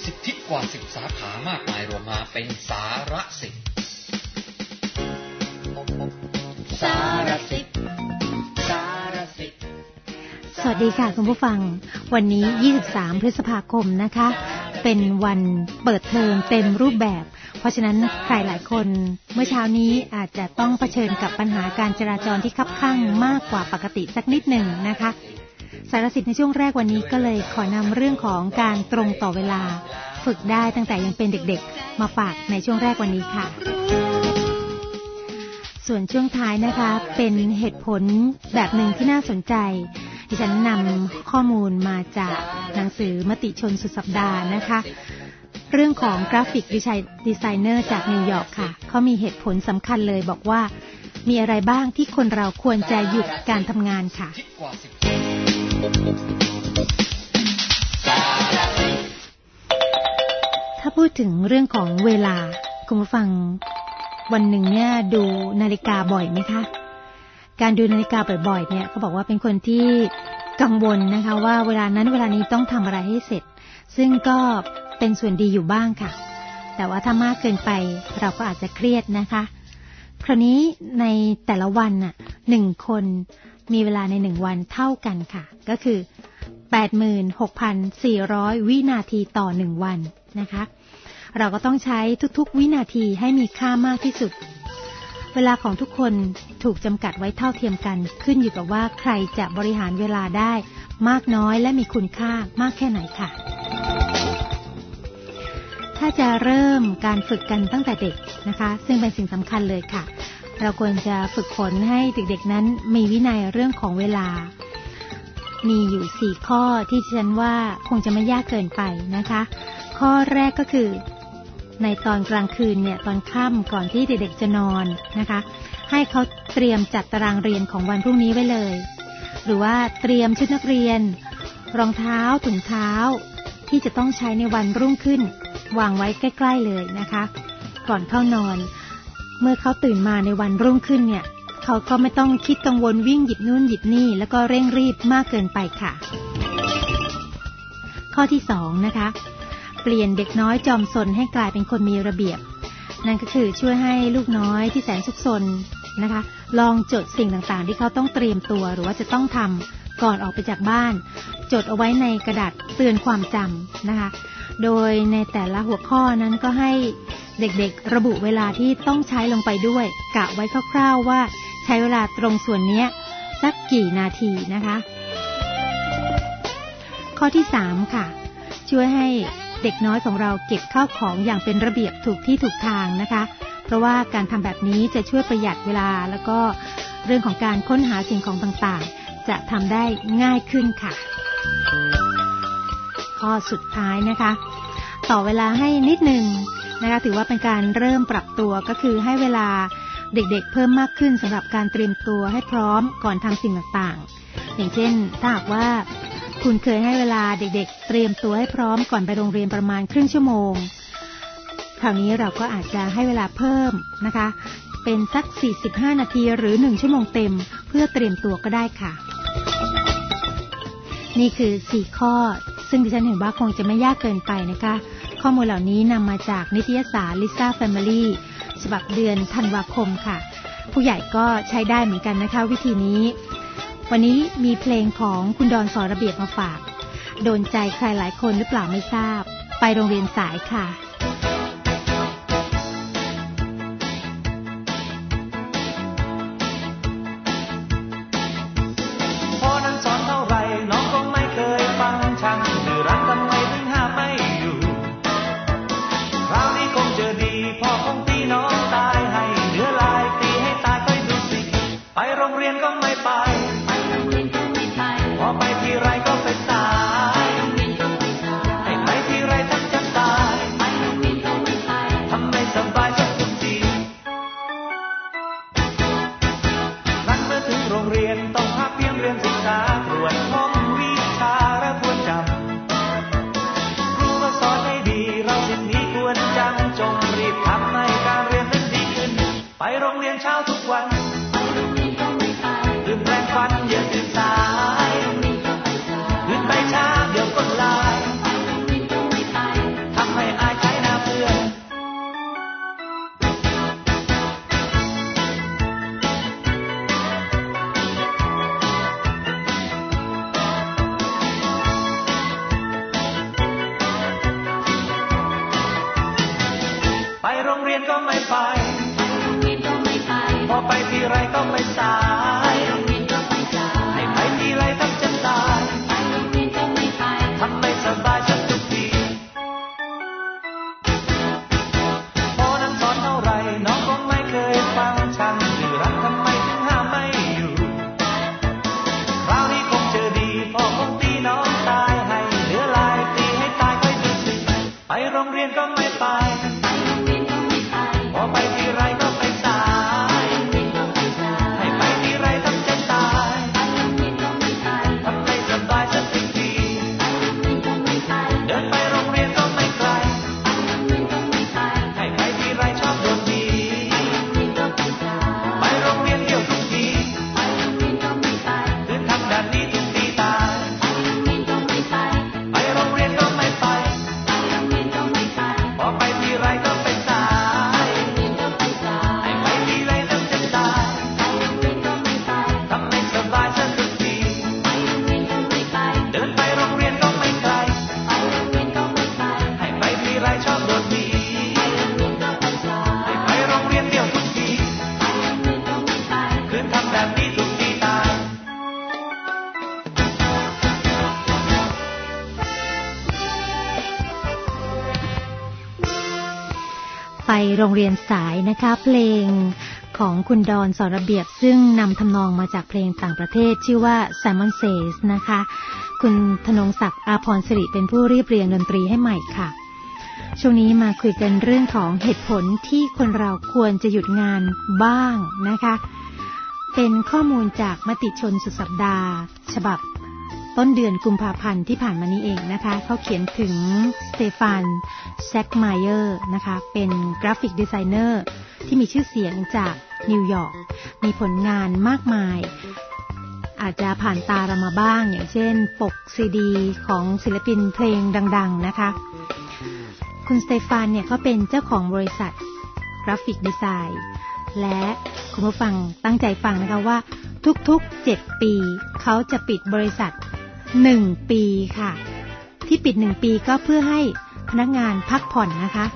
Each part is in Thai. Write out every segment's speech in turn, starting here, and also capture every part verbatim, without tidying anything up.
สิทธิกว่าสิบสาขามากมายรวมมาเป็นสารสิทธิ์สารสิทธิ์สารสิทธิ์สวัสดีค่ะคุณผู้ฟังวันนี้ยี่สิบสามพฤษภาคมนะคะเป็นวันเปิดเทอมเต็มรูปแบบเพราะฉะนั้นใครหลายคนเมื่อเช้านี้อาจจะต้องเผชิญกับปัญหาการจราจรที่คับคั่งมากกว่าปกติสักนิดหนึ่งนะคะสารสิทธิ์ในช่วงแรกวันนี้ก็เลยขอนำเรื่องของการตรงต่อเวลาฝึกได้ตั้งแต่ยังเป็นเด็กๆมาฝากในช่วงแรกวันนี้ค่ะส่วนช่วงท้ายนะคะเป็นเหตุผลแบบหนึ่งที่น่าสนใจดิฉันนำข้อมูลมาจากหนังสือมติชนสุดสัปดาห์นะคะเรื่องของกราฟิกดีไซเนอร์จากนิวยอร์กค่ะเขามีเหตุผลสำคัญเลยบอกว่ามีอะไรบ้างที่คนเราควรจะหยุดการทำงานค่ะถ้าพูดถึงเรื่องของเวลาคุณผู้ฟังวันหนึ่งเนี่ยดูนาฬิกาบ่อยไหมคะการดูนาฬิกาบ่อยๆเนี่ยเขาบอกว่าเป็นคนที่กังวลนะคะว่าเวลานั้นเวลานี้ต้องทำอะไรให้เสร็จซึ่งก็เป็นส่วนดีอยู่บ้างค่ะแต่ว่าถ้ามากเกินไปเราก็อาจจะเครียดนะคะคราวนี้ในแต่ละวันน่ะหนึ่งคนมีเวลาในหนึ่งวันเท่ากันค่ะก็คือ แปดหมื่นหกพันสี่ร้อย วินาทีต่อหนึ่งวันนะคะเราก็ต้องใช้ทุกๆวินาทีให้มีค่ามากที่สุดเวลาของทุกคนถูกจำกัดไว้เท่าเทียมกันขึ้นอยู่กับว่าใครจะบริหารเวลาได้มากน้อยและมีคุณค่ามากแค่ไหนค่ะถ้าจะเริ่มการฝึกกันตั้งแต่เด็กนะคะซึ่งเป็นสิ่งสำคัญเลยค่ะเราควรจะฝึกฝนให้เด็กๆนั้นมีวินัยเรื่องของเวลามีอยู่สี่ข้อที่ฉันว่าคงจะไม่ยากเกินไปนะคะข้อแรกก็คือในตอนกลางคืนเนี่ยตอนค่ำก่อนที่เด็กๆจะนอนนะคะให้เขาเตรียมจัดตารางเรียนของวันพรุ่งนี้ไว้เลยหรือว่าเตรียมชุดนักเรียนรองเท้าถุงเท้าที่จะต้องใช้ในวันรุ่งขึ้นวางไว้ใกล้ๆเลยนะคะก่อนเข้านอนเมื่อเขาตื่นมาในวันรุ่งขึ้นเนี่ยเขาก็ไม่ต้องคิดกังวลวิ่งหยิบนู่นหยิบนี่แล้วก็เร่งรีบมากเกินไปค่ะข้อที่สองนะคะเปลี่ยนเด็กน้อยจอมซนให้กลายเป็นคนมีระเบียบนั่นก็คือช่วยให้ลูกน้อยที่แสนซุกซนนะคะลองจดสิ่งต่างๆที่เขาต้องเตรียมตัวหรือว่าจะต้องทำก่อนออกไปจากบ้านจดเอาไว้ในกระดาษเตือนความจำนะคะโดยในแต่ละหัวข้อนั้นก็ให้เด็กๆระบุเวลาที่ต้องใช้ลงไปด้วยกะไว้คร่าวๆว่าใช้เวลาตรงส่วนนี้สักกี่นาทีนะคะข้อที่สามค่ะช่วยให้เด็กน้อยของเราเก็บข้าวของอย่างเป็นระเบียบถูกที่ถูกทางนะคะเพราะว่าการทำแบบนี้จะช่วยประหยัดเวลาแล้วก็เรื่องของการค้นหาสิ่งของต่างๆจะทำได้ง่ายขึ้นค่ะข้อสุดท้ายนะคะต่อเวลาให้นิดนึงนะคะถือว่าเป็นการเริ่มปรับตัวก็คือให้เวลาเด็กๆเพิ่มมากขึ้นสำหรับการเตรียมตัวให้พร้อมก่อนทำสิ่งต่างๆอย่างเช่นถ้าหากว่าคุณเคยให้เวลาเด็กๆเตรียมตัวให้พร้อมก่อนไปโรงเรียนประมาณครึ่งชั่วโมงคราวนี้เราก็อาจจะให้เวลาเพิ่มนะคะเป็นสักสี่สิบห้านาทีหรือหนึ่งชั่วโมงเต็มเพื่อเตรียมตัวก็ได้ค่ะนี่คือสี่ข้อซึ่งดิฉันเห็นว่าคงจะไม่ยากเกินไปนะคะข้อมูลเหล่านี้นำมาจากนิตยสาร Lisa Family ฉบับเดือนธันวาคมค่ะผู้ใหญ่ก็ใช้ได้เหมือนกันนะคะวิธีนี้วันนี้มีเพลงของคุณดอนสอนระเบียบมาฝากโดนใจใครหลายคนหรือเปล่าไม่ทราบไปโรงเรียนสายค่ะพ่อนั้นสอนเท่าไรน้องก็ไม่เคยฟังช่างดื้อรั้นทำไมถึงห้ามไม่อยู่คราวนี้คงเจอดีพ่อคงตีน้องตายให้เนื้อลายตีให้ตายค่อยดูสิไปโรงเรียนก็ไม่ไปพอไปทีไรก็ไปสายให้ไปทีไรทั้งจะตายก็ไม่ไปพอไปทีไรก็ไปสายให้ไปทีไรทำจะตายทำไม่สบายสักทุกทีพอนั่งสอนเท่าไรน้องคงไม่เคยฟังฉันหรือรักทำไมถึงห้ามไม่อยู่คราวนี้คงเจอดีพ่อคงตีน้องตายให้เหลือลายตีให้ตายค่อยดูสิไปโรงเรียนก็ไม่ไปพอไปทีไรก็ไปสายให้ไปทีไรทำจะตายทำไม่สบายสักทีเดินไปโรงเรียนก็ไม่ไกลให้ไปทีไรชอบโดนดีไปโรงเรียนเที่ยวทุกทีคืนทำแบบนี้ทุกทีตายไปโรงเรียนก็ไม่ไปพอไปทีไรก็ไปสายให้ไปทีไรทำจะตายทำไม่สบายสักทีเดินไปโรงเรียนก็ไม่ไกลให้ไปทีไรชอบโดนดีให้ไปโรงเรียนเที่ยวทุกทีคืนทำแบบนี้ทุกทีตายไปโรงเรียนสายนะคะเพลงของคุณดอนสอนระเบียบซึ่งนำทำนองมาจากเพลงต่างประเทศชื่อว่า Simon Says นะคะคุณธนงศักดิ์อาภรณ์สิริเป็นผู้เรียบเรียงดนตรีให้ใหม่ค่ะช่วงนี้มาคุยกันเรื่องของเหตุผลที่คนเราควรจะหยุดงานบ้างนะคะเป็นข้อมูลจากมติชนสุดสัปดาห์ฉบับต้นเดือนกุมภาพันธ์ที่ผ่านมานี้เองนะคะเขาเขียนถึงสเตฟานแซกไมเออร์นะคะเป็นกราฟิกดีไซเนอร์ที่มีชื่อเสียงจากนิวยอร์กมีผลงานมากมายอาจจะผ่านตาเรามาบ้างอย่างเช่นปกซีดีของศิลปินเพลงดังๆนะคะคุณสเตฟานเนี่ยเขาเป็นเจ้าของบริษัทกราฟิกดีไซน์และคุณผู้ฟังตั้งใจฟังนะคะว่าทุกๆเจ็ดปีเขาจะปิดบริษัทหนึ่งปีค่ะที่ปิดหนึ่งปีก็เพื่อให้พนักงานพักผ่อนนะคะ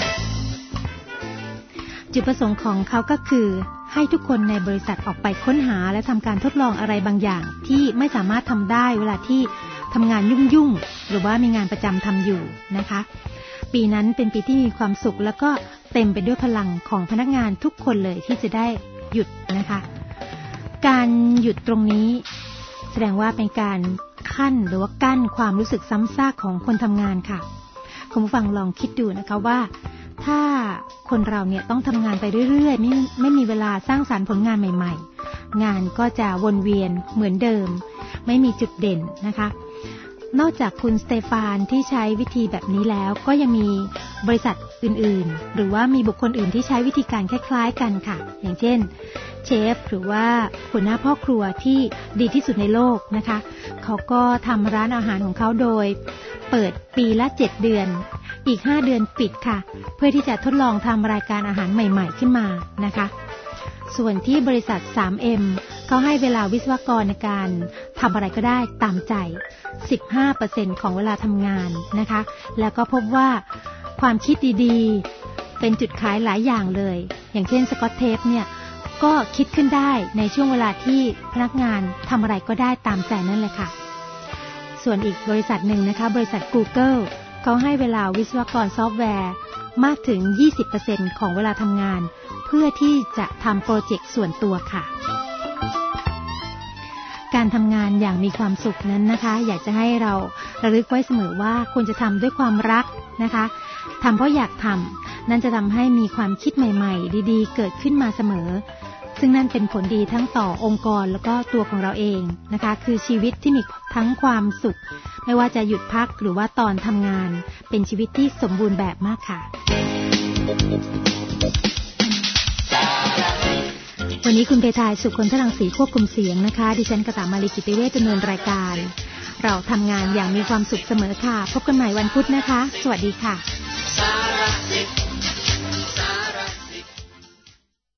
จุดประสงค์ของเขาก็คือให้ทุกคนในบริษัทออกไปค้นหาและทำการทดลองอะไรบางอย่างที่ไม่สามารถทำได้เวลาที่ทำงานยุ่งๆหรือว่ามีงานประจำทำอยู่นะคะปีนั้นเป็นปีที่มีความสุขแล้วก็เต็มไปด้วยพลังของพนักงานทุกคนเลยที่จะได้หยุดนะคะการหยุดตรงนี้แสดงว่าเป็นการขั้นหรือว่ากั้นความรู้สึกซ้ำซากของคนทำงานค่ะคุณผู้ฟังลองคิดดูนะคะว่าถ้าคนเราเนี่ยต้องทำงานไปเรื่อยๆไม่ไม่มีเวลาสร้างสรรค์ผลงานใหม่ๆงานก็จะวนเวียนเหมือนเดิมไม่มีจุดเด่นนะคะนอกจากคุณสเตฟานที่ใช้วิธีแบบนี้แล้วก็ยังมีบริษัทอื่นๆหรือว่ามีบุคคลอื่นที่ใช้วิธีการคล้ายๆกันค่ะอย่างเช่นเชฟหรือว่าหัวหน้าพ่อครัวที่ดีที่สุดในโลกนะคะเขาก็ทำร้านอาหารของเขาโดยเปิดปีละเจ็ดเดือนอีกห้าเดือนปิดค่ะเพื่อที่จะทดลองทำรายการอาหารใหม่ๆขึ้นมานะคะส่วนที่บริษัท ทรี เอ็ม เขาให้เวลาวิศวกรในการทำอะไรก็ได้ตามใจ สิบห้าเปอร์เซ็นต์ ของเวลาทำงานนะคะแล้วก็พบว่าความคิดดีๆเป็นจุดขายหลายอย่างเลยอย่างเช่นสกอตเทปเนี่ยก็คิดขึ้นได้ในช่วงเวลาที่พนักงานทำอะไรก็ได้ตามใจนั่นแหละค่ะส่วนอีกบริษัทหนึ่งนะคะบริษัท Google เขาให้เวลาวิศวกรซอฟต์แวร์มากถึง ยี่สิบเปอร์เซ็นต์ ของเวลาทำงานเพื่อที่จะทำโปรเจกต์ส่วนตัวค่ะการทำงานอย่างมีความสุขนั้นนะคะอยากจะให้เราระลึกไว้เสมอว่าควรจะทำด้วยความรักนะคะทำเพราะอยากทำนั่นจะทำให้มีความคิดใหม่ๆดีๆเกิดขึ้นมาเสมอซึ่งนั่นเป็นผลดีทั้งต่อองค์กรแล้วก็ตัวของเราเองนะคะคือชีวิตที่มีทั้งความสุขไม่ว่าจะหยุดพักหรือว่าตอนทำงานเป็นชีวิตที่สมบูรณ์แบบมากค่ะวันนี้คุณเพทายสุขคนทรังสีควบคุมเสียงนะคะดิฉันกตมาลีกิติเวชดำเนินรายการเราทำงานอย่างมีความสุขเสมอค่ะพบกันใหม่วันพุธนะคะสวัสดีค่ะ